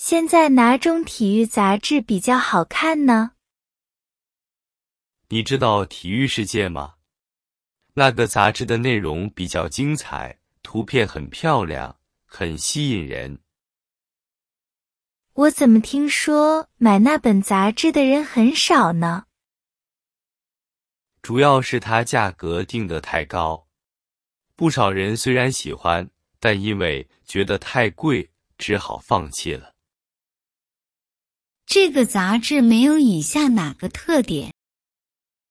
现在哪种体育杂志比较好看呢？ 你知道体育世界吗？那个杂志的内容比较精彩，图片很漂亮，很吸引人。 我怎么听说买那本杂志的人很少呢？ 主要是它价格定得太高，不少人虽然喜欢，但因为觉得太贵，只好放弃了。 这个杂志没有以下哪个特点？